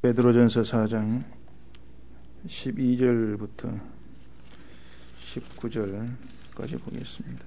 베드로전서 4장 12절부터 19절까지 보겠습니다.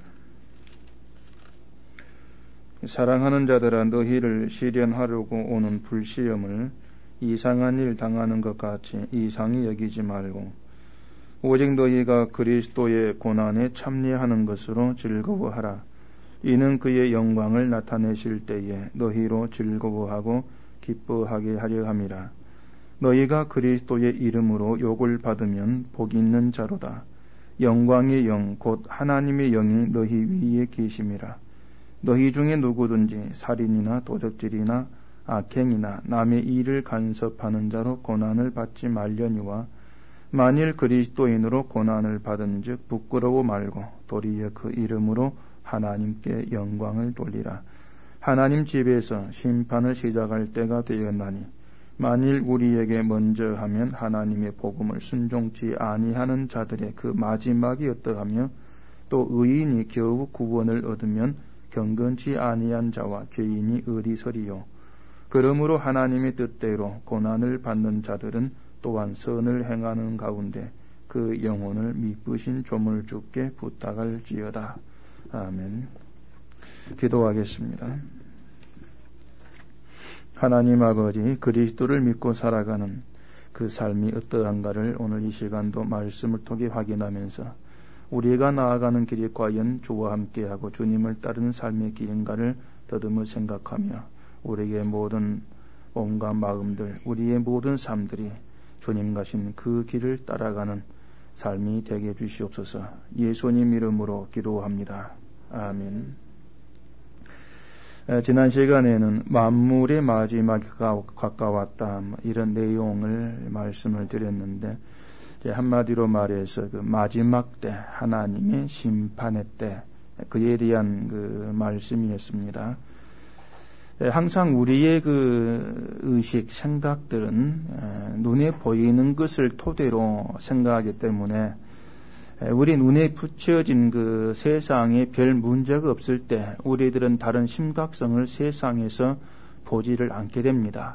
사랑하는 자들아, 너희를 시련하려고 오는 불시험을 이상한 일 당하는 것 같이 이상히 여기지 말고 오직 너희가 그리스도의 고난에 참여하는 것으로 즐거워하라. 이는 그의 영광을 나타내실 때에 너희로 즐거워하고 기뻐하게 하려 함이라. 너희가 그리스도의 이름으로 욕을 받으면 복 있는 자로다. 영광의 영 곧 하나님의 영이 너희 위에 계심이라. 너희 중에 누구든지 살인이나 도적질이나 악행이나 남의 일을 간섭하는 자로 고난을 받지 말려니와 만일 그리스도인으로 고난을 받은 즉 부끄러워 말고 도리어 그 이름으로 하나님께 영광을 돌리라. 하나님 집에서 심판을 시작할 때가 되었나니 만일 우리에게 먼저 하면 하나님의 복음을 순종치 아니하는 자들의 그 마지막이 어떠하며 또 의인이 겨우 구원을 얻으면 경건치 아니한 자와 죄인이 어디서리요. 그러므로 하나님의 뜻대로 고난을 받는 자들은 또한 선을 행하는 가운데 그 영혼을 미쁘신 조물주께 부탁할지어다. 아멘. 기도하겠습니다. 하나님 아버지, 그리스도를 믿고 살아가는 그 삶이 어떠한가를 오늘 이 시간도 말씀을 통해 확인하면서 우리가 나아가는 길이 과연 주와 함께하고 주님을 따르는 삶의 길인가를 더듬어 생각하며 우리의 모든 온갖 마음들, 우리의 모든 삶들이 주님 가신 그 길을 따라가는 삶이 되게 해주시옵소서. 예수님 이름으로 기도합니다. 아멘. 지난 시간에는 만물의 마지막이 가까웠다, 이런 내용을 말씀을 드렸는데, 한마디로 말해서 그 마지막 때, 하나님의 심판의 때, 그에 대한 그 말씀이었습니다. 항상 우리의 그 의식, 생각들은 눈에 보이는 것을 토대로 생각하기 때문에 우리 눈에 붙여진 그 세상에 별 문제가 없을 때 우리들은 다른 심각성을 세상에서 보지를 않게 됩니다.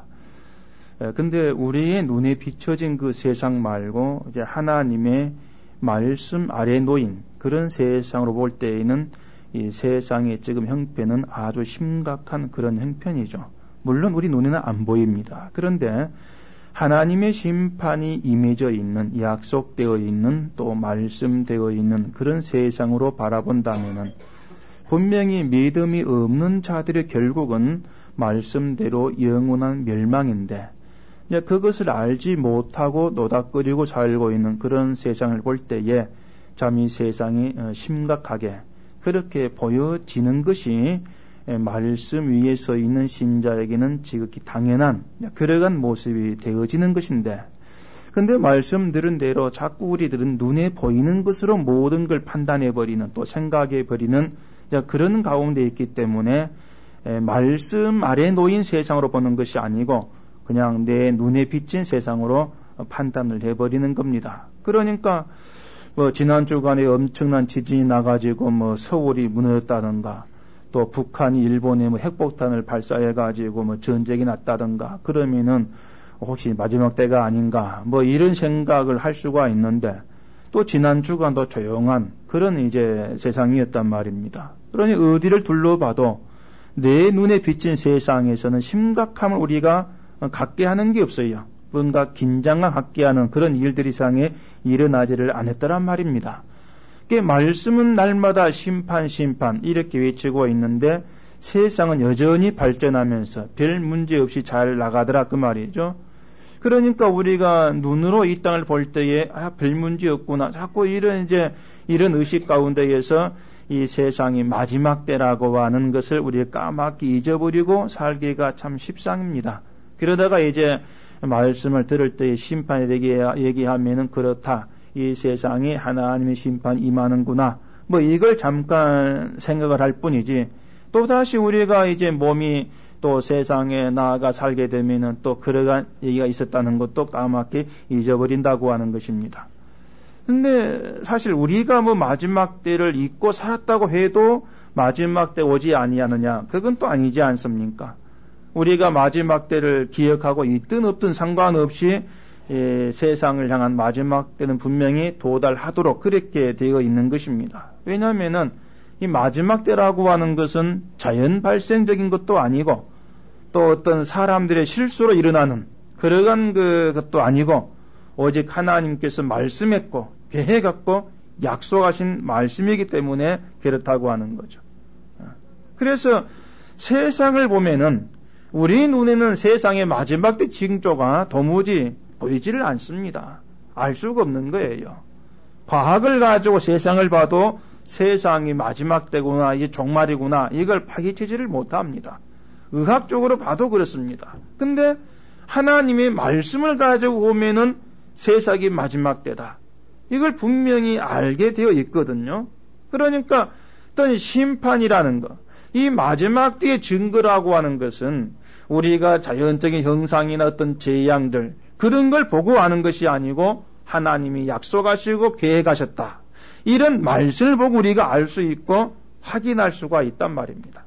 근데 우리의 눈에 비춰진 그 세상 말고 이제 하나님의 말씀 아래 놓인 그런 세상으로 볼 때에는 이 세상의 지금 형편은 아주 심각한 그런 형편이죠. 물론 우리 눈에는 안 보입니다. 그런데 하나님의 심판이 임해져 있는, 약속되어 있는, 또 말씀되어 있는 그런 세상으로 바라본다면은 분명히 믿음이 없는 자들의 결국은 말씀대로 영원한 멸망인데, 그것을 알지 못하고 노닥거리고 살고 있는 그런 세상을 볼 때에 참 이 세상이 심각하게 그렇게 보여지는 것이 말씀 위에 서 있는 신자에게는 지극히 당연한 그러한 모습이 되어지는 것인데, 근데 말씀드린 대로 자꾸 우리들은 눈에 보이는 것으로 모든 걸 판단해버리는, 또 생각해버리는 그런 가운데 있기 때문에 말씀 아래 놓인 세상으로 보는 것이 아니고 그냥 내 눈에 비친 세상으로 판단을 해버리는 겁니다. 그러니까 지난 주간에 엄청난 지진이 나가지고 서울이 무너졌다든가, 또 북한이 일본에 핵폭탄을 발사해가지고 전쟁이 났다든가, 그러면은 혹시 마지막 때가 아닌가, 이런 생각을 할 수가 있는데, 또 지난 주간도 조용한 그런 이제 세상이었단 말입니다. 그러니 어디를 둘러봐도 내 눈에 비친 세상에서는 심각함을 우리가 갖게 하는 게 없어요. 뭔가 긴장감 갖게 하는 그런 일들이 이상에 일어나지를 않았더란 말입니다. 말씀은 날마다 심판 이렇게 외치고 있는데 세상은 여전히 발전하면서 별 문제 없이 잘 나가더라 그 말이죠. 그러니까 우리가 눈으로 이 땅을 볼 때에 별 문제 없구나, 자꾸 이런 의식 가운데에서 이 세상이 마지막 때라고 하는 것을 우리가 까맣게 잊어버리고 살기가 참 십상입니다. 그러다가 이제 말씀을 들을 때에 심판에 대해 얘기하면은 그렇다, 이 세상에 하나님의 심판이 임하는구나, 이걸 잠깐 생각을 할 뿐이지, 또다시 우리가 이제 몸이 또 세상에 나아가 살게 되면은 또 그러한 얘기가 있었다는 것도 까맣게 잊어버린다고 하는 것입니다. 근데 사실 우리가 마지막 때를 잊고 살았다고 해도 마지막 때 오지 아니하느냐, 그건 또 아니지 않습니까? 우리가 마지막 때를 기억하고 있든 없든 상관없이 세상을 향한 마지막 때는 분명히 도달하도록 그렇게 되어 있는 것입니다. 왜냐하면은 이 마지막 때라고 하는 것은 자연 발생적인 것도 아니고 또 어떤 사람들의 실수로 일어나는 그러한 것도 아니고 오직 하나님께서 말씀했고 계획했고 약속하신 말씀이기 때문에 그렇다고 하는 거죠. 그래서 세상을 보면은 우리 눈에는 세상의 마지막 때 징조가 도무지 보이지를 않습니다. 알 수가 없는 거예요. 과학을 가지고 세상을 봐도 세상이 마지막 때구나, 이게 종말이구나, 이걸 파헤치지를 못합니다. 의학적으로 봐도 그렇습니다. 근데 하나님의 말씀을 가지고 보면은 세상이 마지막 때다. 이걸 분명히 알게 되어 있거든요. 그러니까 어떤 심판이라는 것, 이 마지막 때의 증거라고 하는 것은 우리가 자연적인 형상이나 어떤 재앙들 그런 걸 보고 아는 것이 아니고 하나님이 약속하시고 계획하셨다. 이런 말씀을 보고 우리가 알 수 있고 확인할 수가 있단 말입니다.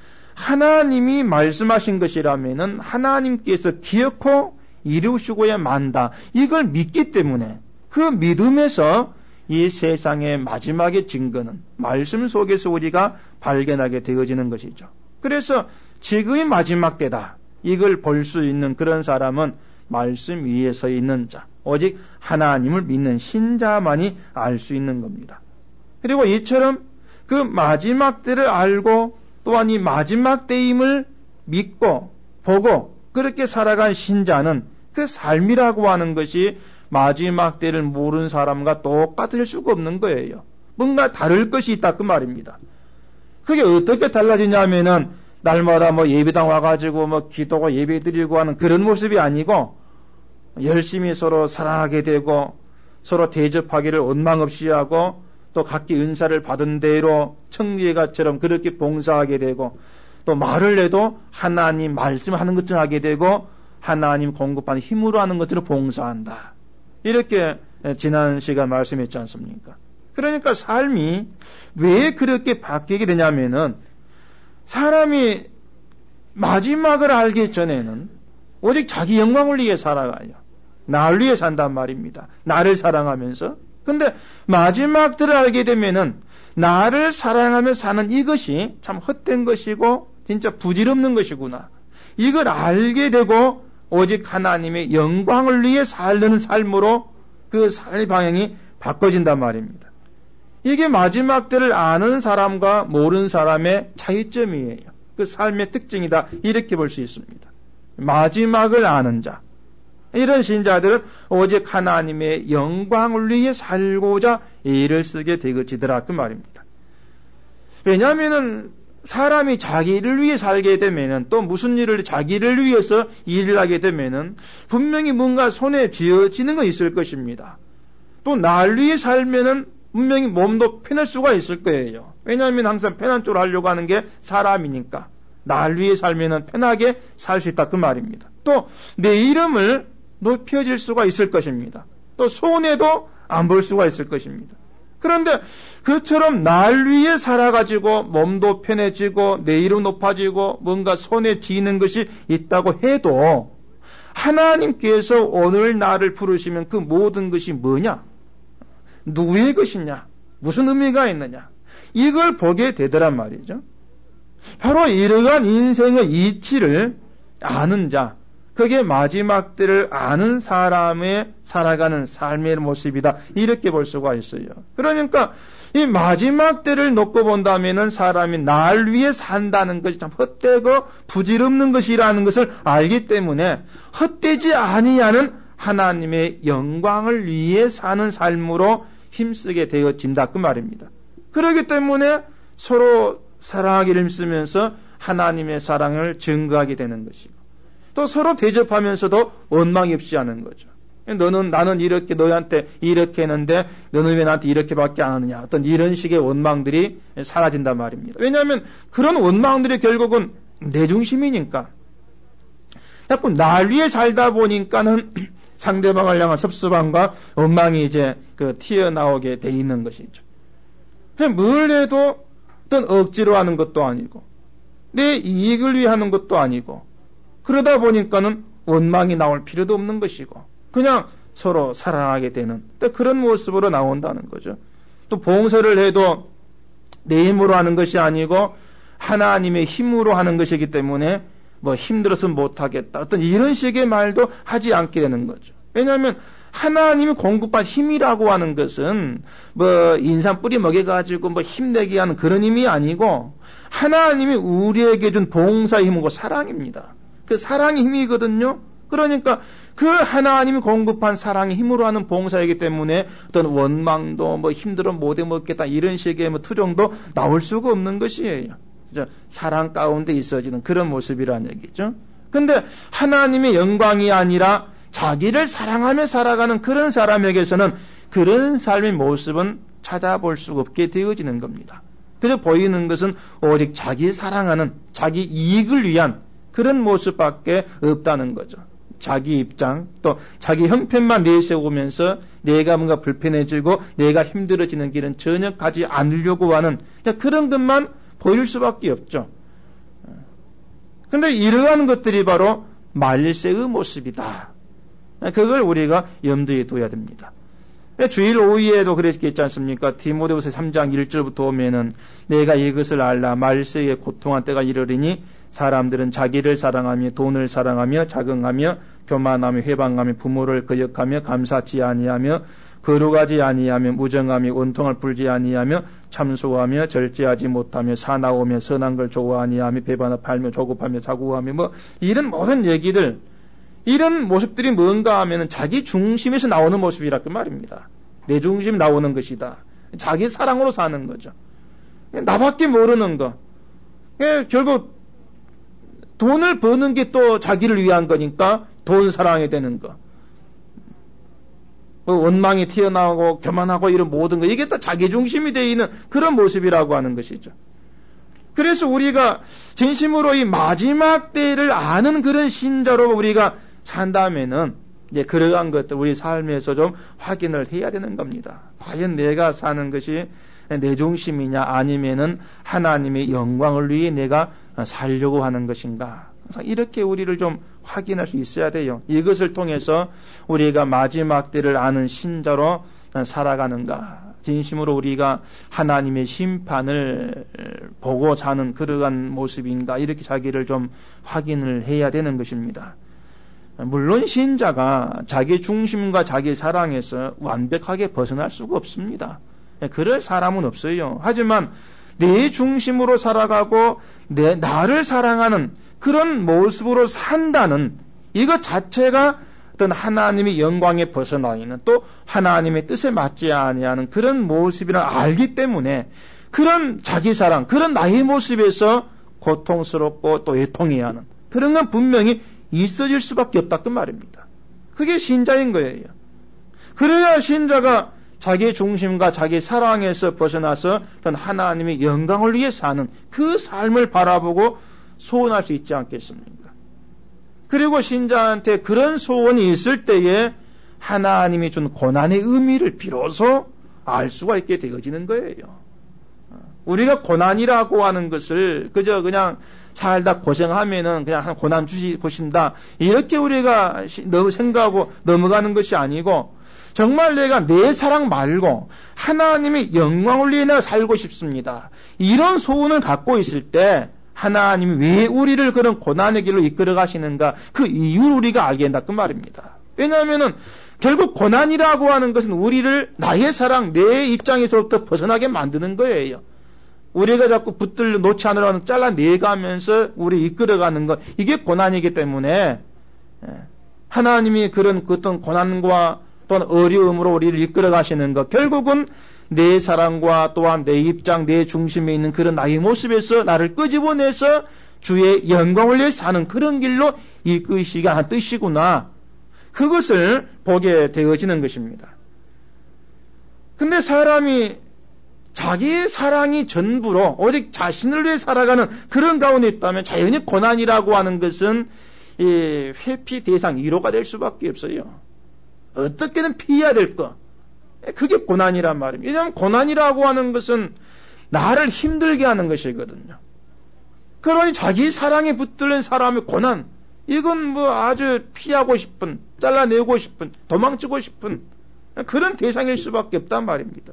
하나님이 말씀하신 것이라면은 하나님께서 기어코 이루시고야 만다. 이걸 믿기 때문에 그 믿음에서 이 세상의 마지막의 증거는 말씀 속에서 우리가 발견하게 되어지는 것이죠. 그래서 지금의 마지막 때다. 이걸 볼 수 있는 그런 사람은 말씀 위에 서 있는 자, 오직 하나님을 믿는 신자만이 알 수 있는 겁니다. 그리고 이처럼 그 마지막 때를 알고 또한 이 마지막 때임을 믿고 보고 그렇게 살아간 신자는 그 삶이라고 하는 것이 마지막 때를 모르는 사람과 똑같을 수가 없는 거예요. 뭔가 다를 것이 있다 그 말입니다. 그게 어떻게 달라지냐면은 날마다 예배당 와가지고 기도고 예배 드리고 하는 그런 모습이 아니고 열심히 서로 사랑하게 되고 서로 대접하기를 원망 없이 하고 또 각기 은사를 받은 대로 청지기가처럼 그렇게 봉사하게 되고 또 말을 해도 하나님 말씀하는 것처럼 하게 되고 하나님 공급하는 힘으로 하는 것처럼 봉사한다. 이렇게 지난 시간 말씀했지 않습니까? 그러니까 삶이 왜 그렇게 바뀌게 되냐면은 사람이 마지막을 알기 전에는 오직 자기 영광을 위해 살아가요. 나를 위해 산단 말입니다. 나를 사랑하면서. 근데 마지막 때를 알게 되면은 나를 사랑하며 사는 이것이 참 헛된 것이고 진짜 부질없는 것이구나. 이걸 알게 되고 오직 하나님의 영광을 위해 살려는 삶으로 그 삶의 방향이 바꿔진단 말입니다. 이게 마지막 때를 아는 사람과 모르는 사람의 차이점이에요. 그 삶의 특징이다. 이렇게 볼 수 있습니다. 마지막을 아는 자. 이런 신자들은 오직 하나님의 영광을 위해 살고자 애를 쓰게 되어지더라 그 말입니다. 왜냐하면은 사람이 자기를 위해 살게 되면은 또 무슨 일을 자기를 위해서 일을 하게 되면은 분명히 뭔가 손에 쥐어지는 거 있을 것입니다. 또 날 위해 살면은 분명히 몸도 편할 수가 있을 거예요. 왜냐하면 항상 편한 쪽으로 하려고 하는 게 사람이니까 날 위해 살면은 편하게 살 수 있다 그 말입니다. 또 내 이름을 높여질 수가 있을 것입니다. 또 손해도 안 볼 수가 있을 것입니다. 그런데 그처럼 날 위해 살아가지고 몸도 편해지고 내 이름 높아지고 뭔가 손에 쥐는 것이 있다고 해도 하나님께서 오늘 나를 부르시면 그 모든 것이 뭐냐? 누구의 것이냐? 무슨 의미가 있느냐? 이걸 보게 되더란 말이죠. 바로 이러한 인생의 이치를 아는 자, 그게 마지막 때를 아는 사람의 살아가는 삶의 모습이다. 이렇게 볼 수가 있어요. 그러니까 이 마지막 때를 놓고 본다면은 사람이 날 위해 산다는 것이 참 헛되고 부질없는 것이라는 것을 알기 때문에 헛되지 아니하는 하나님의 영광을 위해 사는 삶으로 힘쓰게 되어진다 그 말입니다. 그렇기 때문에 서로 사랑하기를 힘쓰면서 하나님의 사랑을 증거하게 되는 것이고 또 서로 대접하면서도 원망이 없이 하는 거죠. 나는 이렇게 너희한테 이렇게 했는데 너는 왜 나한테 이렇게밖에 안 하느냐. 어떤 이런 식의 원망들이 사라진단 말입니다. 왜냐하면 그런 원망들이 결국은 내 중심이니까 자꾸 날 위해 살다 보니까는 상대방을 향한 섭섭함과 원망이 이제 튀어나오게 돼 있는 것이죠. 뭘 해도 어떤 억지로 하는 것도 아니고 내 이익을 위해 하는 것도 아니고 그러다 보니까는 원망이 나올 필요도 없는 것이고 그냥 서로 사랑하게 되는 또 그런 모습으로 나온다는 거죠. 또 봉사를 해도 내 힘으로 하는 것이 아니고 하나님의 힘으로 하는 것이기 때문에 뭐 힘들어서 못하겠다 어떤 이런 식의 말도 하지 않게 되는 거죠. 왜냐하면 하나님이 공급한 힘이라고 하는 것은 뭐 인삼 뿌리 먹여가지고 뭐 힘내게 하는 그런 힘이 아니고 하나님이 우리에게 준 봉사의 힘이고 사랑입니다. 그 사랑의 힘이거든요. 그러니까 그 하나님이 공급한 사랑의 힘으로 하는 봉사이기 때문에 어떤 원망도 뭐 힘들어 못해 먹겠다 이런 식의 뭐 투정도 나올 수가 없는 것이에요. 사랑 가운데 있어지는 그런 모습이라는 얘기죠. 근데 하나님의 영광이 아니라 자기를 사랑하며 살아가는 그런 사람에게서는 그런 삶의 모습은 찾아볼 수가 없게 되어지는 겁니다. 그래서 보이는 것은 오직 자기 사랑하는 자기 이익을 위한 그런 모습밖에 없다는 거죠. 자기 입장 또 자기 형편만 내세우면서 내가 뭔가 불편해지고 내가 힘들어지는 길은 전혀 가지 않으려고 하는 그런 것만 보일 수밖에 없죠. 그런데 이러한 것들이 바로 말세의 모습이다. 그걸 우리가 염두에 둬야 됩니다. 주일 오후에도 그랬겠지 않습니까? 디모데후서 3장 1절부터 오면은 내가 이것을 알라 말세에 고통한 때가 이르리니 사람들은 자기를 사랑하며 돈을 사랑하며 자긍하며 교만하며 회방하며 부모를 거역하며 감사치 아니하며 거룩하지 아니하며 무정하며 원통을 풀지 아니하며 참소하며 절제하지 못하며 사나우며 선한 걸 좋아하니하며 배반을 팔며 조급하며 자고하며 뭐 이런 모든 얘기들 이런 모습들이 뭔가 하면은 자기 중심에서 나오는 모습이라 그 말입니다. 내 중심이 나오는 것이다. 자기 사랑으로 사는 거죠. 나밖에 모르는 거. 결국 돈을 버는 게 또 자기를 위한 거니까 돈 사랑하게 되는 거. 원망이 튀어나오고 교만하고 이런 모든 거 이게 또 자기 중심이 되어 있는 그런 모습이라고 하는 것이죠. 그래서 우리가 진심으로 이 마지막 때를 아는 그런 신자로 우리가 산다면은 이제 그러한 것들 우리 삶에서 좀 확인을 해야 되는 겁니다. 과연 내가 사는 것이 내 중심이냐 아니면은 하나님의 영광을 위해 내가 살려고 하는 것인가. 이렇게 우리를 좀 확인할 수 있어야 돼요. 이것을 통해서 우리가 마지막 때를 아는 신자로 살아가는가. 진심으로 우리가 하나님의 심판을 보고 사는 그러한 모습인가. 이렇게 자기를 좀 확인을 해야 되는 것입니다. 물론 신자가 자기 중심과 자기 사랑에서 완벽하게 벗어날 수가 없습니다. 그럴 사람은 없어요. 하지만 내 중심으로 살아가고 나를 사랑하는 그런 모습으로 산다는 이것 자체가 어떤 하나님의 영광에 벗어나 있는 또 하나님의 뜻에 맞지 아니하는 그런 모습이라 알기 때문에 그런 자기 사랑, 그런 나의 모습에서 고통스럽고 또 애통해야 하는 그런 건 분명히 있어질 수밖에 없다 그 말입니다. 그게 신자인 거예요. 그래야 신자가 자기 중심과 자기 사랑에서 벗어나서 어떤 하나님의 영광을 위해 사는 그 삶을 바라보고 소원할 수 있지 않겠습니까? 그리고 신자한테 그런 소원이 있을 때에 하나님이 준 고난의 의미를 비로소 알 수가 있게 되어지는 거예요. 우리가 고난이라고 하는 것을 그저 그냥 살다 고생하면은 그냥 고난 주신다 이렇게 우리가 너무 생각하고 넘어가는 것이 아니고 정말 내가 내 사랑 말고 하나님의 영광을 위해 내가 살고 싶습니다. 이런 소원을 갖고 있을 때 하나님이 왜 우리를 그런 고난의 길로 이끌어 가시는가 그 이유를 우리가 알게 된다 그 말입니다. 왜냐하면은 결국 고난이라고 하는 것은 우리를 나의 사랑 내 입장에서부터 벗어나게 만드는 거예요. 우리가 자꾸 붙들려 놓지 않으려고 잘라내가면서 우리 이끌어가는 것 이게 고난이기 때문에 하나님이 그런 어떤 고난과 또한 어려움으로 우리를 이끌어 가시는 것 결국은 내 사랑과 또한 내 입장 내 중심에 있는 그런 나의 모습에서 나를 끄집어내서 주의 영광을 위해 사는 그런 길로 이끄시기가 한 뜻이구나. 그것을 보게 되어지는 것입니다. 근데 사람이 자기의 사랑이 전부로 오직 자신을 위해 살아가는 그런 가운데 있다면 자연히 고난이라고 하는 것은 이 회피 대상 1호가 될 수밖에 없어요. 어떻게든 피해야 될 것. 그게 고난이란 말입니다. 왜냐하면 고난이라고 하는 것은 나를 힘들게 하는 것이거든요. 그러니 자기 사랑에 붙들린 사람의 고난 이건 뭐 아주 피하고 싶은, 잘라내고 싶은, 도망치고 싶은 그런 대상일 수밖에 없단 말입니다.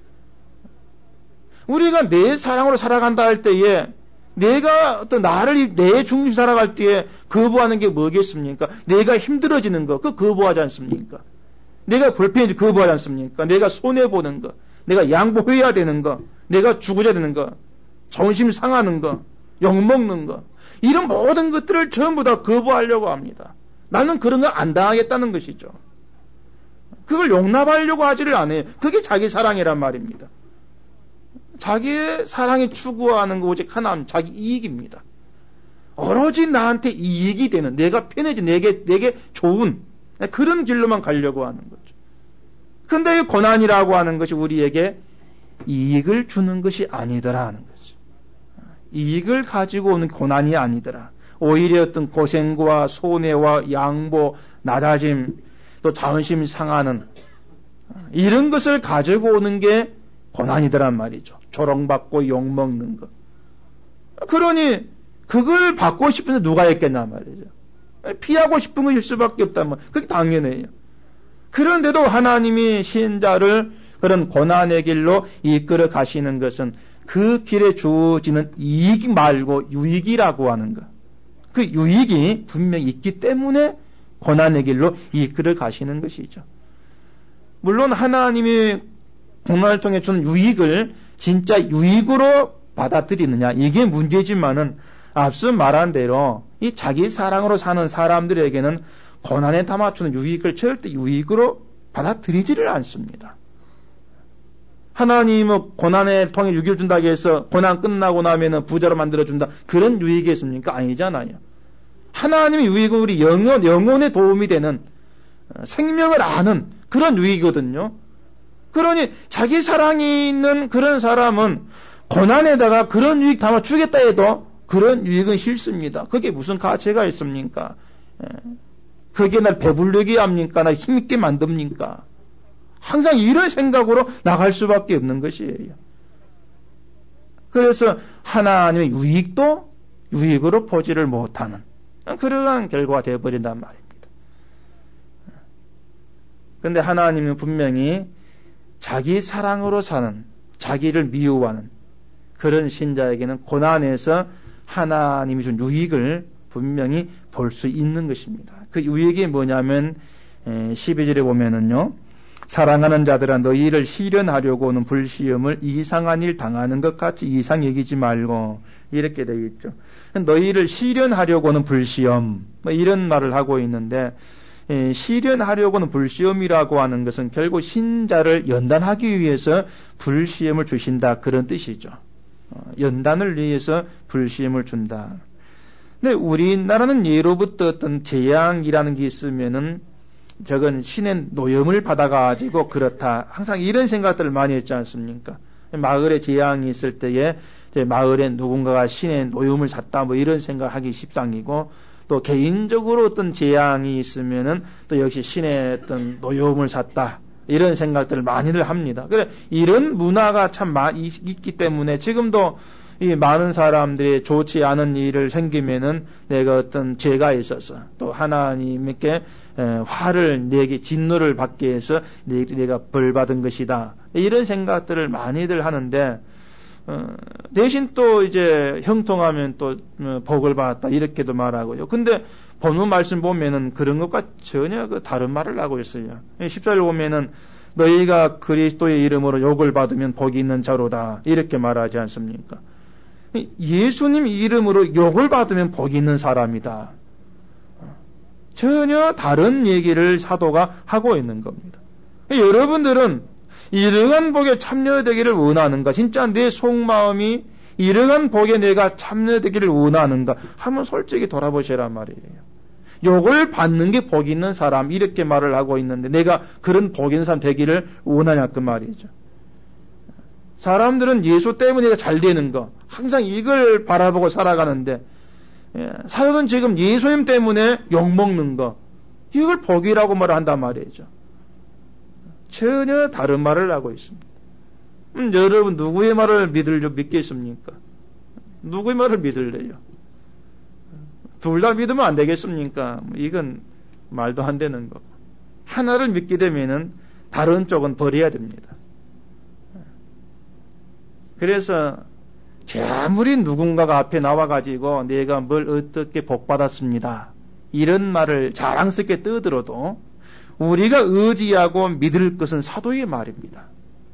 우리가 내 사랑으로 살아간다 할 때에 내가 어떤 나를 내 중심 살아갈 때에 거부하는 게 뭐겠습니까? 내가 힘들어지는 거, 그거 거부하지 않습니까? 내가 불편해지 거부하지 않습니까? 내가 손해보는 거, 내가 양보해야 되는 거, 내가 죽어야 되는 거, 자존심 상하는 거, 욕먹는 거, 이런 모든 것들을 전부 다 거부하려고 합니다. 나는 그런 거 안 당하겠다는 것이죠. 그걸 용납하려고 하지를 않아요. 그게 자기 사랑이란 말입니다. 자기의 사랑이 추구하는 거 오직 하나는 자기 이익입니다. 오로지 나한테 이익이 되는, 내가 편해진, 내게 좋은 그런 길로만 가려고 하는 거죠. 근데 이 고난이라고 하는 것이 우리에게 이익을 주는 것이 아니더라 하는 거죠. 이익을 가지고 오는 고난이 아니더라. 오히려 어떤 고생과 손해와 양보, 낮아짐, 또 자존심 상하는 이런 것을 가지고 오는 게 고난이더란 말이죠. 조롱받고 욕먹는 것. 그러니 그걸 받고 싶은데 누가 했겠나 말이죠. 피하고 싶은 것일 수밖에 없다면 그게 당연해요. 그런데도 하나님이 신자를 그런 고난의 길로 이끌어 가시는 것은 그 길에 주어지는 이익 말고 유익이라고 하는 것. 그 유익이 분명히 있기 때문에 고난의 길로 이끌어 가시는 것이죠. 물론 하나님이 고난을 통해 주는 유익을 진짜 유익으로 받아들이느냐 이게 문제지만은 앞서 말한 대로 이 자기 사랑으로 사는 사람들에게는 고난에 담아주는 유익을 절대 유익으로 받아들이지를 않습니다. 하나님은 고난에 통해 유익을 준다고 해서 고난 끝나고 나면은 부자로 만들어준다 그런 유익이 있습니까? 아니잖아요. 하나님의 유익은 우리 영혼에 도움이 되는 생명을 아는 그런 유익이거든요. 그러니 자기 사랑이 있는 그런 사람은 고난에다가 그런 유익 담아주겠다 해도 그런 유익은 싫습니다. 그게 무슨 가치가 있습니까? 그게 날 배부르게 합니까? 날 힘있게 만듭니까? 항상 이런 생각으로 나갈 수밖에 없는 것이에요. 그래서 하나님의 유익도 유익으로 보지를 못하는 그러한 결과가 되어버린단 말입니다. 그런데 하나님은 분명히 자기 사랑으로 사는, 자기를 미워하는 그런 신자에게는 고난에서 하나님이 준 유익을 분명히 볼 수 있는 것입니다. 그 유익이 뭐냐면 12절에 보면은요. 사랑하는 자들아 너희를 시련하려고 오는 불시험을 이상한 일 당하는 것 같이 이상 여기지 말고 이렇게 되어 있죠. 너희를 시련하려고 오는 불시험 뭐 이런 말을 하고 있는데 시련하려고 하는 불시험이라고 하는 것은 결국 신자를 연단하기 위해서 불시험을 주신다 그런 뜻이죠. 연단을 위해서 불시험을 준다. 근데 우리나라는 예로부터 어떤 재앙이라는 게 있으면은 저건 신의 노염을 받아가지고 그렇다. 항상 이런 생각들을 많이 했지 않습니까? 마을에 재앙이 있을 때에 마을에 누군가가 신의 노염을 샀다 뭐 이런 생각하기 십상이고 또 개인적으로 어떤 재앙이 있으면은 또 역시 신의 어떤 노염을 샀다. 이런 생각들을 많이들 합니다. 그래, 이런 문화가 참 많이 있기 때문에 지금도 이 많은 사람들이 좋지 않은 일을 생기면은 내가 어떤 죄가 있어서 또 하나님께 화를 내게 진노를 받게 해서 내가 벌 받은 것이다. 이런 생각들을 많이들 하는데 대신 또 이제 형통하면 또 복을 받았다 이렇게도 말하고요. 근데 본문 말씀 보면은 그런 것과 전혀 그 다른 말을 하고 있어요. 14절 보면은 너희가 그리스도의 이름으로 욕을 받으면 복이 있는 자로다 이렇게 말하지 않습니까? 예수님 이름으로 욕을 받으면 복이 있는 사람이다. 전혀 다른 얘기를 사도가 하고 있는 겁니다. 여러분들은 이러한 복에 참여되기를 원하는가? 진짜 내 속마음이 이러한 복에 내가 참여되기를 원하는가? 한번 솔직히 돌아보시란 말이에요. 욕을 받는 게 복 있는 사람 이렇게 말을 하고 있는데 내가 그런 복 있는 사람 되기를 원하냐 그 말이죠. 사람들은 예수 때문에 잘 되는 거 항상 이걸 바라보고 살아가는데 사도는 지금 예수님 때문에 욕먹는 거 이걸 복이라고 말한단 말이죠. 전혀 다른 말을 하고 있습니다. 여러분 누구의 말을 믿겠습니까? 누구의 말을 믿을래요? 둘 다 믿으면 안 되겠습니까? 이건 말도 안 되는 거고. 하나를 믿게 되면은 다른 쪽은 버려야 됩니다. 그래서 아무리 누군가가 앞에 나와가지고 내가 뭘 어떻게 복받았습니다, 이런 말을 자랑스럽게 떠들어도 우리가 의지하고 믿을 것은 사도의 말입니다.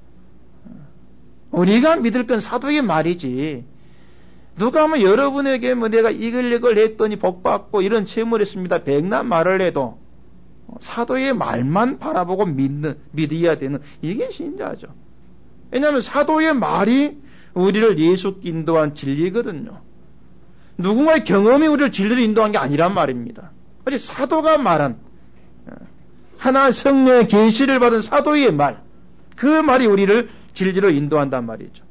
우리가 믿을 건 사도의 말이지, 누가 하면 여러분에게 내가 이걸 했더니 복받고 이런 체험을 했습니다, 백날 말을 해도 사도의 말만 바라보고 믿어야 되는, 이게 신자죠. 왜냐하면 사도의 말이 우리를 예수께 인도한 진리거든요. 누군가의 경험이 우리를 진리로 인도한 게 아니란 말입니다. 어제 사도가 말한, 하나 성령의 계시를 받은 사도의 말, 그 말이 우리를 진리로 인도한단 말이죠.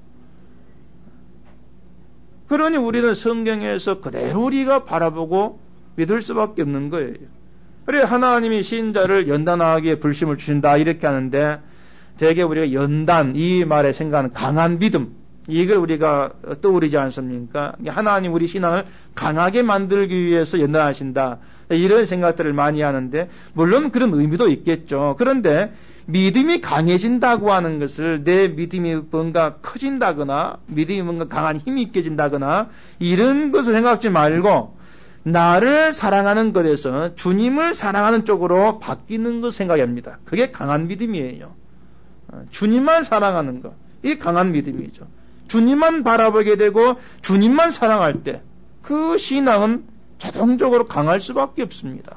그러니 우리는 성경에서 그대로 우리가 바라보고 믿을 수밖에 없는 거예요. 그래, 하나님이 신자를 연단하기에 불심을 주신다 이렇게 하는데, 대개 우리가 연단, 이 말에 생각하는 강한 믿음, 이걸 우리가 떠오르지 않습니까? 하나님 우리 신앙을 강하게 만들기 위해서 연단하신다, 이런 생각들을 많이 하는데, 물론 그런 의미도 있겠죠. 그런데 믿음이 강해진다고 하는 것을, 내 믿음이 뭔가 커진다거나 믿음이 뭔가 강한 힘이 있게진다거나 이런 것을 생각하지 말고, 나를 사랑하는 것에서 주님을 사랑하는 쪽으로 바뀌는 것을 생각합니다. 그게 강한 믿음이에요. 주님만 사랑하는 것, 이게 강한 믿음이죠. 주님만 바라보게 되고 주님만 사랑할 때 그 신앙은 자동적으로 강할 수밖에 없습니다.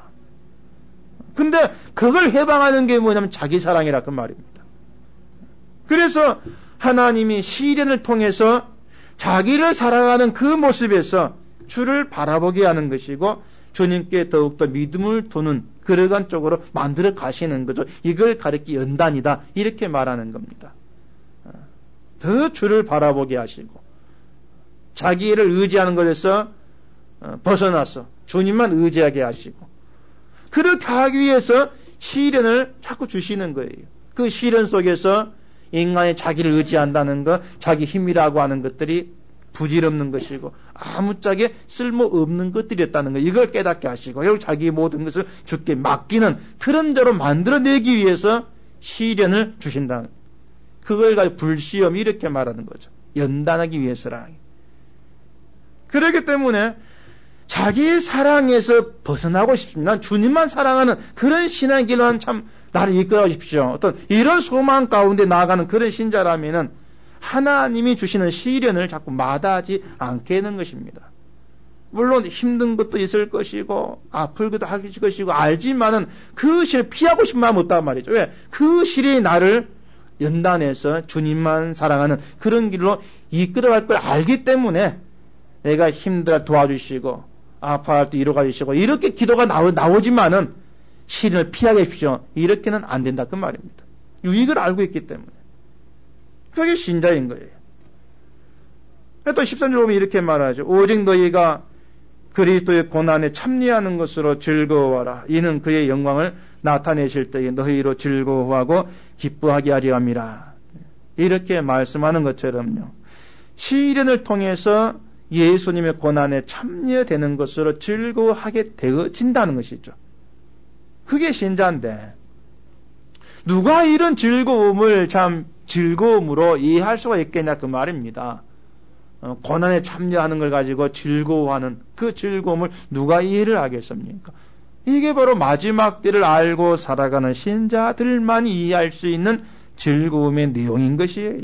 근데 그걸 해방하는 게 뭐냐면 자기 사랑이라 그 말입니다. 그래서 하나님이 시련을 통해서 자기를 사랑하는 그 모습에서 주를 바라보게 하는 것이고, 주님께 더욱더 믿음을 두는 그러한 쪽으로 만들어 가시는 거죠. 이걸 가리키 연단이다, 이렇게 말하는 겁니다. 더 주를 바라보게 하시고, 자기를 의지하는 것에서 벗어나서 주님만 의지하게 하시고, 그렇게 하기 위해서 시련을 자꾸 주시는 거예요. 그 시련 속에서 인간이 자기를 의지한다는 것, 자기 힘이라고 하는 것들이 부질없는 것이고 아무짝에 쓸모없는 것들이었다는 것, 이걸 깨닫게 하시고, 결국 자기 모든 것을 주께 맡기는 그런 자로 만들어내기 위해서 시련을 주신다. 그걸 가지고 불시험, 이렇게 말하는 거죠. 연단하기 위해서라. 그렇기 때문에 자기의 사랑에서 벗어나고 싶습니다. 난 주님만 사랑하는 그런 신앙의 길로 참 나를 이끌어 주십시오, 어떤 이런 소망 가운데 나아가는 그런 신자라면은 하나님이 주시는 시련을 자꾸 마다하지 않게 하는 것입니다. 물론 힘든 것도 있을 것이고 아플 것도 할 것이고 알지만은 그 시를 피하고 싶은 마음은 없단 말이죠. 왜? 그 시련이 나를 연단해서 주님만 사랑하는 그런 길로 이끌어갈 걸 알기 때문에 내가 힘들어 도와주시고 아파할 때 이루어 주시고 이렇게 기도가 나오지만은 시련을 피하게 해주십시오, 이렇게는 안 된다 그 말입니다. 유익을 알고 있기 때문에. 그게 신자인 거예요. 또 13절 보면 이렇게 말하죠. 오직 너희가 그리스도의 고난에 참여하는 것으로 즐거워하라. 이는 그의 영광을 나타내실 때에 너희로 즐거워하고 기뻐하게 하려 함이라. 이렇게 말씀하는 것처럼요, 시련을 통해서 예수님의 고난에 참여되는 것으로 즐거워하게 되어진다는 것이죠. 그게 신자인데, 누가 이런 즐거움을 참 즐거움으로 이해할 수가 있겠냐 그 말입니다. 고난에 참여하는 걸 가지고 즐거워하는 그 즐거움을 누가 이해를 하겠습니까? 이게 바로 마지막 때를 알고 살아가는 신자들만 이해할 수 있는 즐거움의 내용인 것이에요.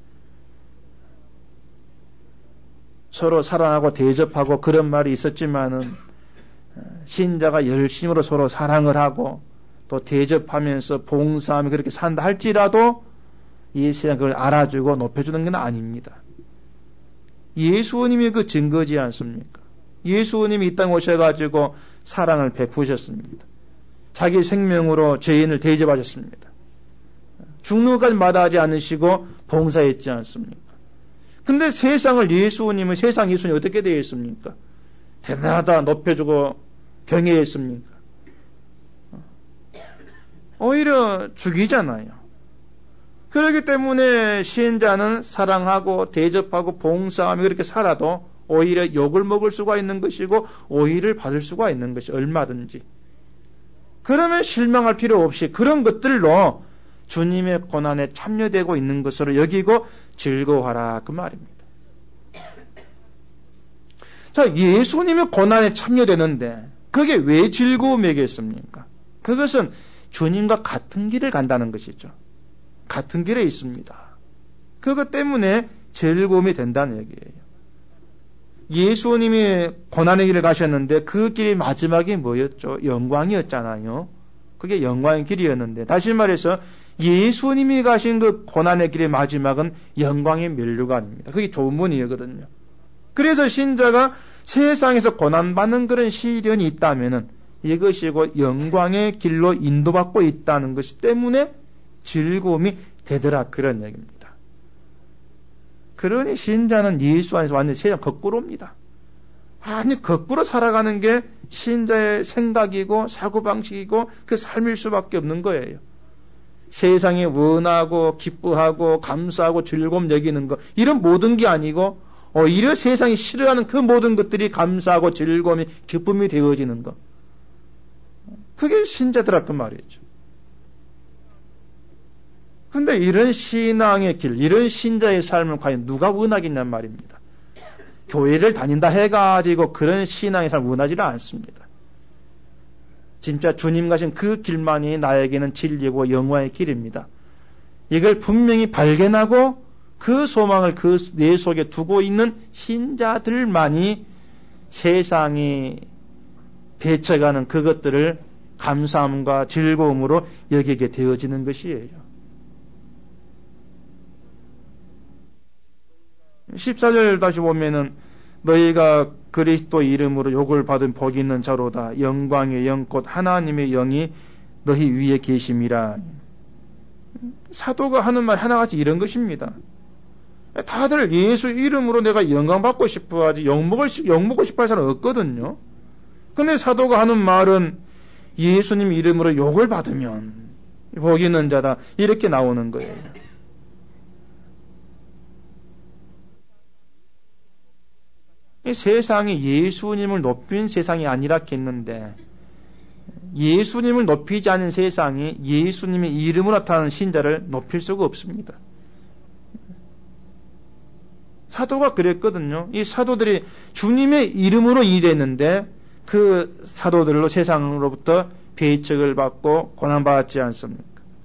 서로 사랑하고 대접하고 그런 말이 있었지만은, 신자가 열심으로 서로 사랑을 하고 또 대접하면서 봉사하며 그렇게 산다 할지라도 이 세상 그걸 알아주고 높여주는 건 아닙니다. 예수님이 그 증거지 않습니까? 예수님이 이 땅에 오셔가지고 사랑을 베푸셨습니다. 자기 생명으로 죄인을 대접하셨습니다. 죽는 것까지 마다하지 않으시고 봉사했지 않습니까? 근데 세상 예수님이 어떻게 되어 있습니까? 대단하다 높여주고 경외했습니까? 오히려 죽이잖아요. 그렇기 때문에 신자는 사랑하고 대접하고 봉사하며 그렇게 살아도 오히려 욕을 먹을 수가 있는 것이고 오해를 받을 수가 있는 것이 얼마든지. 그러면 실망할 필요 없이 그런 것들로 주님의 고난에 참여되고 있는 것으로 여기고 즐거워하라 그 말입니다. 자, 예수님의 고난에 참여되는데 그게 왜 즐거움이겠습니까? 그것은 주님과 같은 길을 간다는 것이죠. 같은 길에 있습니다. 그것 때문에 즐거움이 된다는 얘기예요. 예수님이 고난의 길을 가셨는데 그 길이 마지막이 뭐였죠? 영광이었잖아요. 그게 영광의 길이었는데 다시 말해서 예수님이 가신 그 고난의 길의 마지막은 영광의 면류관입니다. 그게 조문이거든요. 그래서 신자가 세상에서 고난받는 그런 시련이 있다면은 이것이 곧 영광의 길로 인도받고 있다는 것이 때문에 즐거움이 되더라 그런 얘기입니다. 그러니 신자는 예수 안에서 완전히 세상 거꾸로입니다. 아니 거꾸로 살아가는 게 신자의 생각이고 사고방식이고 그 삶일 수밖에 없는 거예요. 세상에 원하고 기뻐하고 감사하고 즐거움 여기는 것 이런 모든 게 아니고 오히려 세상이 싫어하는 그 모든 것들이 감사하고 즐거움이 기쁨이 되어지는 것. 그게 신자들아 그 말이죠. 근데 이런 신앙의 길, 이런 신자의 삶을 과연 누가 원하겠냔 말입니다. 교회를 다닌다 해가지고 그런 신앙의 삶을 원하지는 않습니다. 진짜 주님 가신 그 길만이 나에게는 진리고 영화의 길입니다. 이걸 분명히 발견하고 그 소망을 그 내 속에 두고 있는 신자들만이 세상이 배쳐가는 그것들을 감사함과 즐거움으로 여기게 되어지는 것이에요. 14절 다시 보면은 너희가 그리스도 이름으로 욕을 받은 복이 있는 자로다. 영광의 영 곧 하나님의 영이 너희 위에 계심이라. 사도가 하는 말 하나같이 이런 것입니다. 다들 예수 이름으로 내가 영광 받고 싶어 하지 욕먹고 싶어 할 사람 없거든요. 근데 사도가 하는 말은 예수님 이름으로 욕을 받으면 복이 있는 자다 이렇게 나오는 거예요. 이 세상이 예수님을 높인 세상이 아니라겠는데 예수님을 높이지 않은 세상이 예수님의 이름으로 나타나는 신자를 높일 수가 없습니다. 사도가 그랬거든요. 이 사도들이 주님의 이름으로 일했는데 그 사도들로 세상으로부터 배척을 받고 고난받았지 않습니까?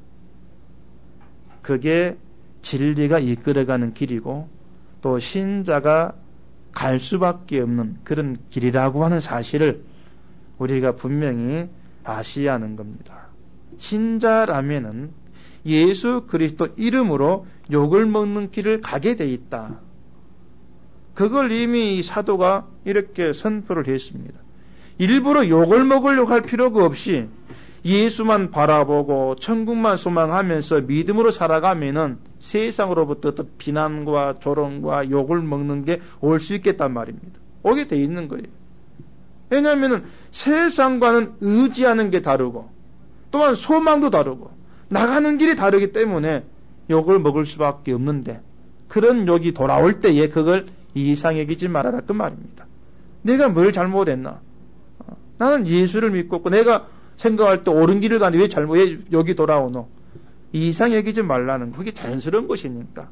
그게 진리가 이끌어가는 길이고 또 신자가 갈 수밖에 없는 그런 길이라고 하는 사실을 우리가 분명히 아셔야 하는 겁니다. 신자라면은 예수 그리스도 이름으로 욕을 먹는 길을 가게 돼 있다. 그걸 이미 사도가 이렇게 선포를 했습니다. 일부러 욕을 먹으려고 할 필요가 없이 예수만 바라보고 천국만 소망하면서 믿음으로 살아가면은 세상으로부터 또 비난과 조롱과 욕을 먹는 게 올 수 있겠단 말입니다. 오게 돼 있는 거예요. 왜냐하면은 세상과는 의지하는 게 다르고 또한 소망도 다르고 나가는 길이 다르기 때문에 욕을 먹을 수밖에 없는데 그런 욕이 돌아올 때에 그걸 이상 여기지 말아라 그 말입니다. 내가 뭘 잘못했나? 나는 예수를 믿고 있고 내가 생각할 때 옳은 길을 가는데 왜 여기 돌아오노? 이상 여기지 말라는 거. 그게 자연스러운 것이니까.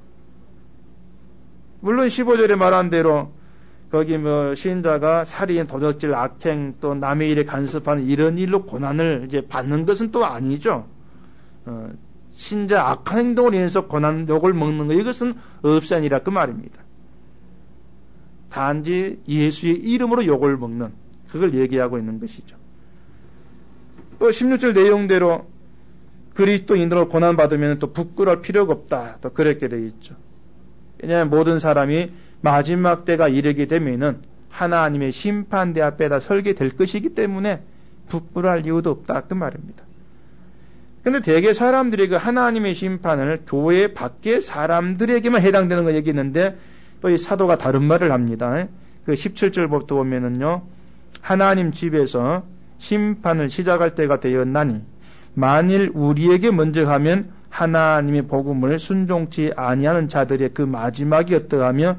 물론 15절에 말한 대로 거기 신자가 살인, 도적질, 악행 또 남의 일에 간섭하는 이런 일로 고난을 이제 받는 것은 또 아니죠. 신자 악한 행동을 인해서 고난, 욕을 먹는 거 이것은 없이 아니라 그 말입니다. 단지 예수의 이름으로 욕을 먹는 그걸 얘기하고 있는 것이죠. 또 16절 내용대로 그리스도인으로 고난받으면 또 부끄러울 필요가 없다. 또 그렇게 되어 있죠. 왜냐하면 모든 사람이 마지막 때가 이르게 되면은 하나님의 심판대 앞에다 설게 될 것이기 때문에 부끄러워할 이유도 없다. 그 말입니다. 근데 대개 사람들이 그 하나님의 심판을 교회 밖의 사람들에게만 해당되는 거 얘기했는데 또 이 사도가 다른 말을 합니다. 그 17절부터 보면은요. 하나님 집에서 심판을 시작할 때가 되었나니 만일 우리에게 먼저 하면 하나님의 복음을 순종치 아니하는 자들의 그 마지막이 어떠하며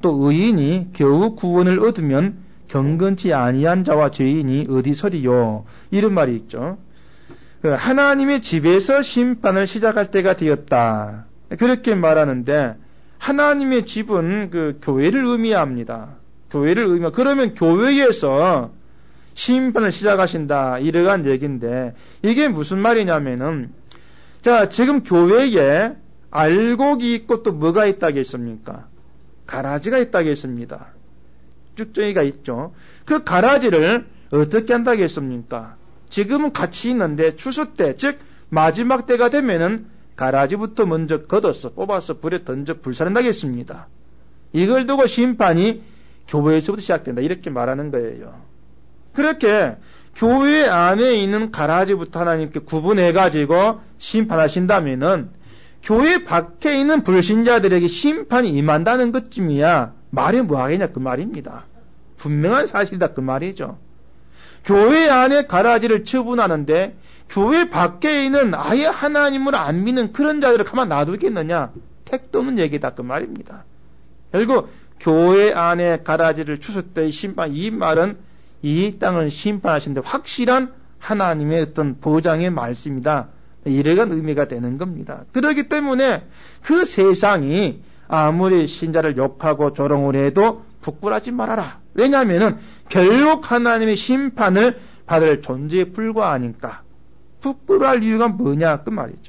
또 의인이 겨우 구원을 얻으면 경건치 아니한 자와 죄인이 어디 서리요. 이런 말이 있죠. 하나님의 집에서 심판을 시작할 때가 되었다. 그렇게 말하는데 하나님의 집은 그 교회를 의미합니다. 교회를 의미합니다. 그러면 교회에서 심판을 시작하신다. 이러한 얘기인데 이게 무슨 말이냐면은 자, 지금 교회에 알곡이 있고 또 뭐가 있다겠습니까? 가라지가 있다겠습니다. 쭉정이가 있죠. 그 가라지를 어떻게 한다겠습니까? 지금은 같이 있는데 추수 때, 즉 마지막 때가 되면은 가라지부터 먼저 걷어서 뽑아서 불에 던져 불살른다겠습니다. 이걸 두고 심판이 교회에서부터 시작된다. 이렇게 말하는 거예요. 그렇게 교회 안에 있는 가라지부터 하나님께 구분해가지고 심판하신다면은 교회 밖에 있는 불신자들에게 심판이 임한다는 것쯤이야 말이 뭐하겠냐 그 말입니다. 분명한 사실이다 그 말이죠. 교회 안에 가라지를 처분하는데 교회 밖에 있는 아예 하나님을 안 믿는 그런 자들을 가만 놔두겠느냐? 택도 없는 얘기다 그 말입니다. 결국 교회 안에 가라지를 추수 때의 심판, 이 말은 이 땅을 심판하시는데 확실한 하나님의 어떤 보장의 말씀이다. 이러한 의미가 되는 겁니다. 그렇기 때문에 그 세상이 아무리 신자를 욕하고 조롱을 해도 부끄러워하지 말아라. 왜냐하면 결국 하나님의 심판을 받을 존재에 불과하니까 부끄러워할 이유가 뭐냐 그 말이죠.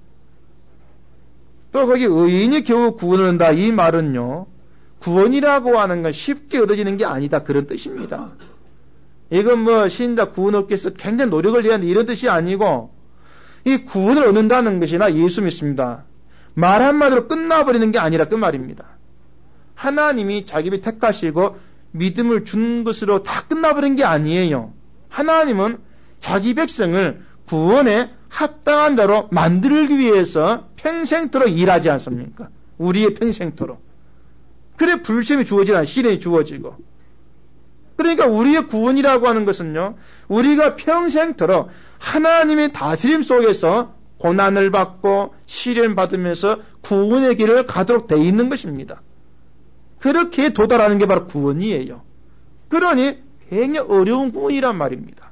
또 거기 의인이 겨우 구원을 얻는다 이 말은요, 구원이라고 하는 건 쉽게 얻어지는 게 아니다 그런 뜻입니다. 이건 뭐 신자 구원 얻기 위해서 굉장히 노력을 해야 하는 이런 뜻이 아니고 이 구원을 얻는다는 것이나 예수 믿습니다. 말 한마디로 끝나버리는 게 아니라 그 말입니다. 하나님이 자기를 택하시고 믿음을 준 것으로 다 끝나버린 게 아니에요. 하나님은 자기 백성을 구원에 합당한 자로 만들기 위해서 평생토록 일하지 않습니까? 우리의 평생토록. 그래 불시험이 주어지나 시련이 주어지고. 그러니까 우리의 구원이라고 하는 것은요, 우리가 평생토록 하나님의 다스림 속에서 고난을 받고 시련 받으면서 구원의 길을 가도록 돼 있는 것입니다. 그렇게 도달하는 게 바로 구원이에요. 그러니 굉장히 어려운 구원이란 말입니다.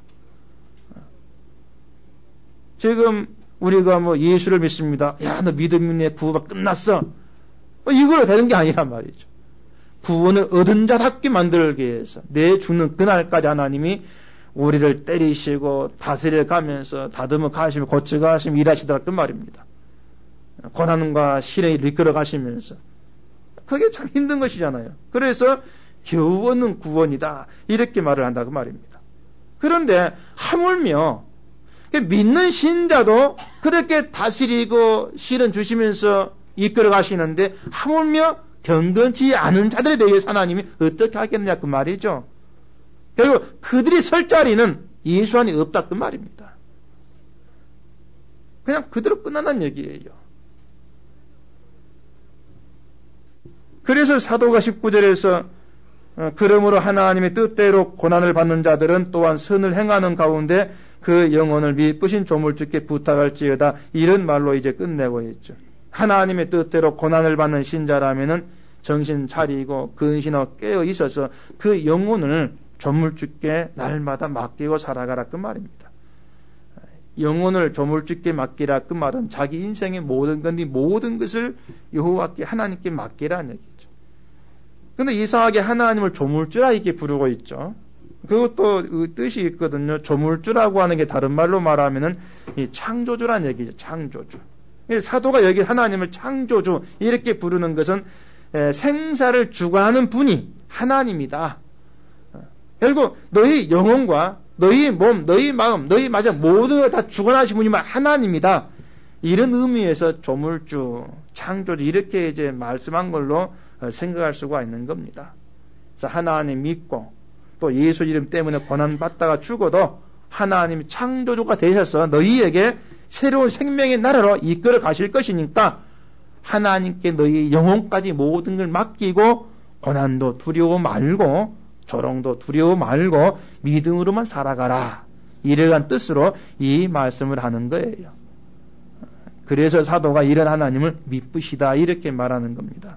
지금 우리가 뭐 예수를 믿습니다. 야, 너 믿음의 구원가 끝났어. 이걸로 되는 게 아니란 말이죠. 구원을 얻은 자답게 만들기 위해서 내 죽는 그날까지 하나님이 우리를 때리시고 다스려 가면서 다듬어 가시며 고쳐 가시며 일하시더라 그 말입니다. 고난과 시련을 이끌어 가시면서 그게 참 힘든 것이잖아요. 그래서 겨우 얻는 구원이다 이렇게 말을 한다 그 말입니다. 그런데 하물며 믿는 신자도 그렇게 다스리고 시련 주시면서 이끌어 가시는데 하물며 경건치 않은 자들에 대해서 하나님이 어떻게 하겠느냐 그 말이죠. 결국 그들이 설 자리는 예수 안에 없다 그 말입니다. 그냥 그대로 끝난다는 얘기예요. 그래서 사도가 19절에서 그러므로 하나님의 뜻대로 고난을 받는 자들은 또한 선을 행하는 가운데 그 영혼을 미쁘신 조물주께 부탁할지어다 이런 말로 이제 끝내고 있죠. 하나님의 뜻대로 고난을 받는 신자라면은 정신 차리고 근신하고 깨어 있어서 그 영혼을 조물주께 날마다 맡기고 살아가라 그 말입니다. 영혼을 조물주께 맡기라 그 말은 자기 인생의 모든 것, 모든 것을 여호와께 하나님께 맡기라는 얘기죠. 근데 이상하게 하나님을 조물주라 이렇게 부르고 있죠. 그것도 뜻이 있거든요. 조물주라고 하는 게 다른 말로 말하면은 이 창조주라는 얘기죠. 창조주. 사도가 여기 하나님을 창조주 이렇게 부르는 것은 생사를 주관하는 분이 하나님이다. 결국 너희 영혼과 너희 몸, 너희 마음, 너희 마음 모든 걸 다 주관하신 분이면 하나님이다. 이런 의미에서 조물주, 창조주 이렇게 이제 말씀한 걸로 생각할 수가 있는 겁니다. 그래서 하나님 믿고 또 예수 이름 때문에 고난 받다가 죽어도 하나님 창조주가 되셔서 너희에게 새로운 생명의 나라로 이끌어 가실 것이니까 하나님께 너희 영혼까지 모든 걸 맡기고 고난도 두려워 말고 조롱도 두려워 말고 믿음으로만 살아가라. 이러한 뜻으로 이 말씀을 하는 거예요. 그래서 사도가 이런 하나님을 미쁘시다 이렇게 말하는 겁니다.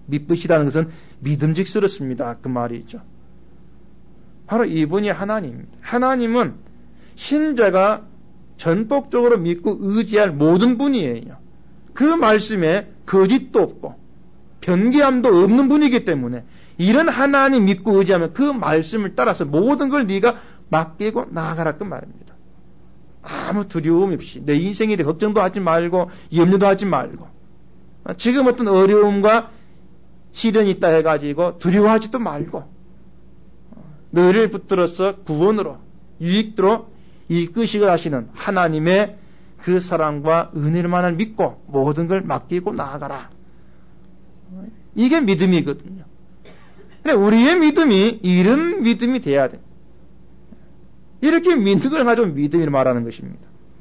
미쁘시다는 것은 믿음직스럽습니다. 그 말이죠. 바로 이분이 하나님입니다. 하나님은 신자가 전폭적으로 믿고 의지할 모든 분이에요. 그 말씀에 거짓도 없고 변개함도 없는 분이기 때문에 이런 하나님 믿고 의지하면 그 말씀을 따라서 모든 걸 네가 맡기고 나아가라 그 말입니다. 아무 두려움 없이 내 인생에 대해 걱정도 하지 말고 염려도 하지 말고 지금 어떤 어려움과 시련이 있다 해가지고 두려워하지도 말고 너를 붙들어서 구원으로 유익도로 이끄시고 하시는 하나님의 그 사랑과 은혜만을 믿고 모든 걸 맡기고 나아가라. 이게 믿음이거든요. 우리의 믿음이 이런 믿음이 돼야 돼. 이렇게 믿는 걸 가지고 믿음을 말하는 것입니다.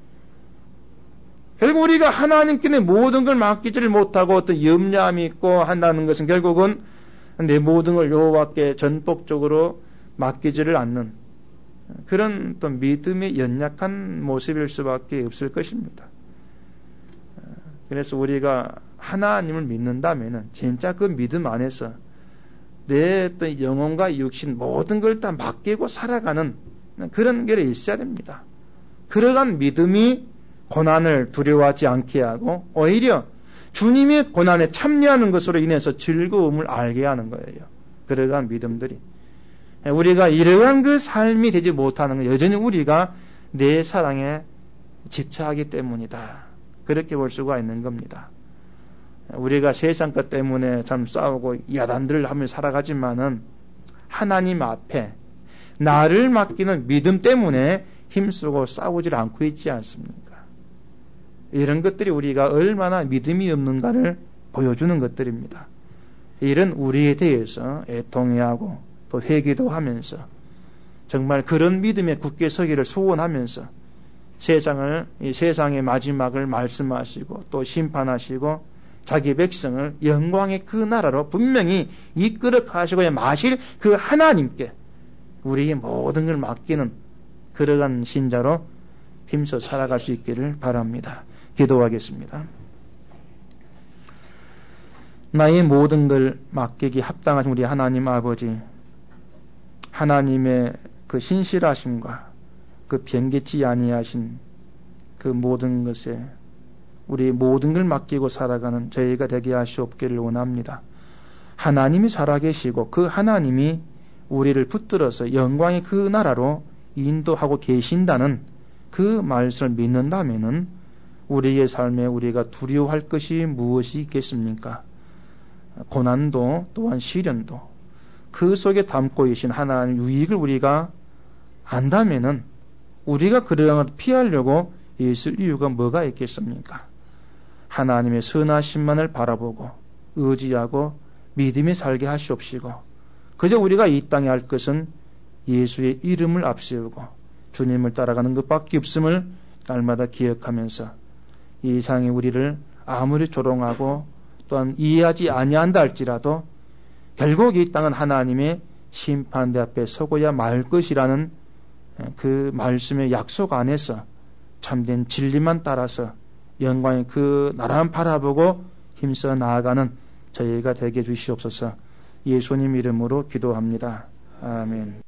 결국 우리가 하나님께 모든 걸 맡기지를 못하고 어떤 염려함이 있고 한다는 것은 결국은 내 모든 걸 여호와께 전폭적으로 맡기지를 않는 그런 또 믿음의 연약한 모습일 수밖에 없을 것입니다. 그래서 우리가 하나님을 믿는다면은 진짜 그 믿음 안에서 내 어떤 영혼과 육신 모든 걸 다 맡기고 살아가는 그런 게 있어야 됩니다. 그러한 믿음이 고난을 두려워하지 않게 하고 오히려 주님의 고난에 참여하는 것으로 인해서 즐거움을 알게 하는 거예요. 그러한 믿음들이. 우리가 이러한 그 삶이 되지 못하는 건 여전히 우리가 내 사랑에 집착하기 때문이다. 그렇게 볼 수가 있는 겁니다. 우리가 세상 것 때문에 참 싸우고 야단들을 하며 살아가지만은 하나님 앞에 나를 맡기는 믿음 때문에 힘쓰고 싸우질 않고 있지 않습니까? 이런 것들이 우리가 얼마나 믿음이 없는가를 보여주는 것들입니다. 이런 우리에 대해서 애통해하고 또 회개도 하면서 정말 그런 믿음에 굳게 서기를 소원하면서 이 세상의 마지막을 말씀하시고 또 심판하시고 자기 백성을 영광의 그 나라로 분명히 이끌어 가시고 마실 그 하나님께 우리의 모든 걸 맡기는 그러한 신자로 힘써 살아갈 수 있기를 바랍니다. 기도하겠습니다. 나의 모든 걸 맡기기 합당하신 우리 하나님 아버지, 하나님의 그 신실하심과 그 변개치 아니하신 그 모든 것에 우리 모든 걸 맡기고 살아가는 저희가 되게 하시옵기를 원합니다. 하나님이 살아계시고 그 하나님이 우리를 붙들어서 영광의 그 나라로 인도하고 계신다는 그 말씀을 믿는다면은 우리의 삶에 우리가 두려워할 것이 무엇이 있겠습니까? 고난도 또한 시련도 그 속에 담고 계신 하나님의 유익을 우리가 안다면은 우리가 그러한 것을 피하려고 있을 이유가 뭐가 있겠습니까? 하나님의 선하심만을 바라보고 의지하고 믿음에 살게 하시옵시고 그저 우리가 이 땅에 할 것은 예수의 이름을 앞세우고 주님을 따라가는 것밖에 없음을 날마다 기억하면서 이 세상에 우리를 아무리 조롱하고 또한 이해하지 아니한다 할지라도 결국 이 땅은 하나님의 심판대 앞에 서고야 말 것이라는 그 말씀의 약속 안에서 참된 진리만 따라서 영광의 그 나라만 바라보고 힘써 나아가는 저희가 되게 해주시옵소서. 예수님 이름으로 기도합니다. 아멘.